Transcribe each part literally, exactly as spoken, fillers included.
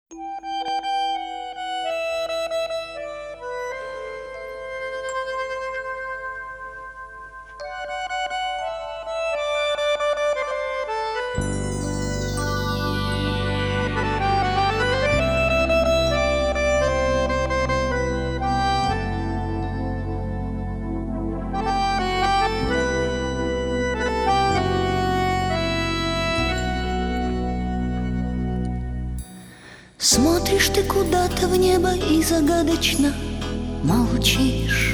Смотришь ты куда-то в небо и загадочно молчишь.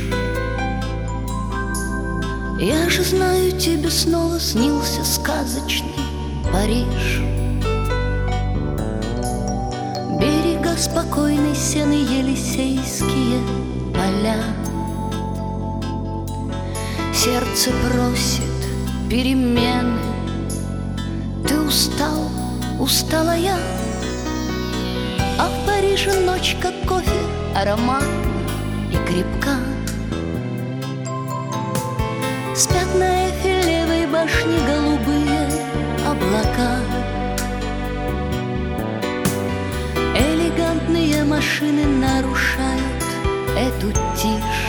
Я же знаю, тебе снова снился сказочный Париж. Берега спокойной сены, Елисейские поля. Сердце просит перемены. Ты устал, устала я. А в Париже ночь, как кофе, ароматна и крепка. Спят на Эйфелевой башне голубые облака. Элегантные машины нарушают эту тишь.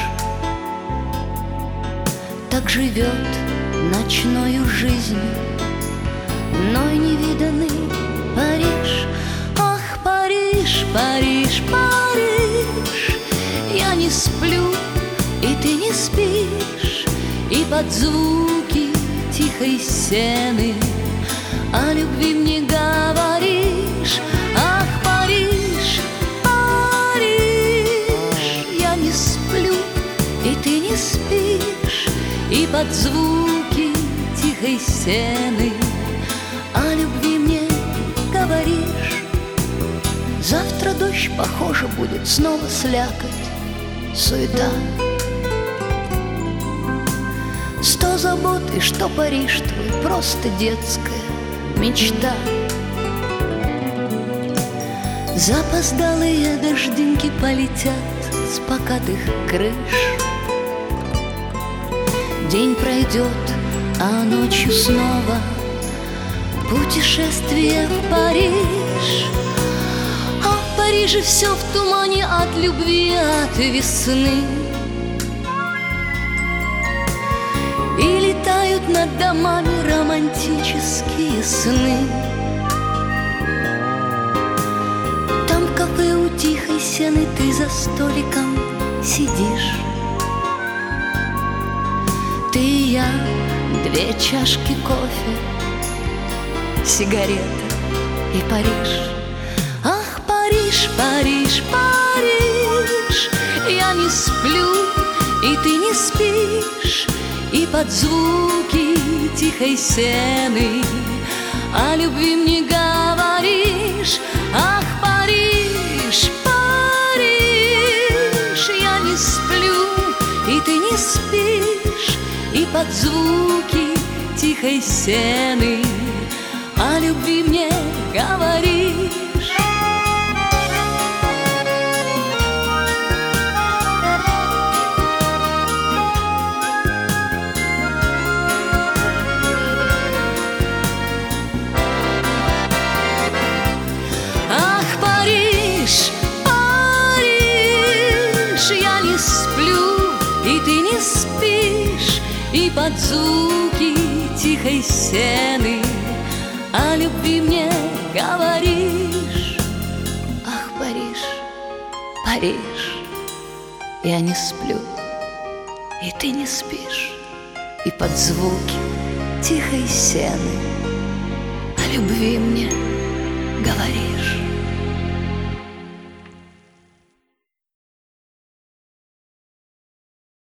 Так живет ночною жизнью мной невиданный Париж. Париж, Париж, Париж, я не сплю, и ты не спишь, и под звуки тихой сены о любви мне говоришь. Ах, Париж, Париж, я не сплю, и ты не спишь, и под звуки тихой сены о любви мне говоришь. Завтра дождь, похоже, будет снова слякоть, суета. Сто забот, и что Париж твой, просто детская мечта. Запоздалые дождинки полетят с покатых крыш. День пройдет, а ночью снова путешествие в Париж. В Париже все в тумане от любви, от весны. И летают над домами романтические сны. Там в кафе у тихой сены ты за столиком сидишь. Ты и я, две чашки кофе, сигарета и Париж. Париж, Париж, Париж, я не сплю, и ты не спишь, и под звуки тихой сены о любви мне говоришь. Ах, Париж, Париж, я не сплю, и ты не спишь, и под звуки тихой сены о любви мне говоришь. И под звуки тихой сены о любви мне говоришь. Ах, Париж, Париж, я не сплю, и ты не спишь, и под звуки тихой сены о любви мне говоришь.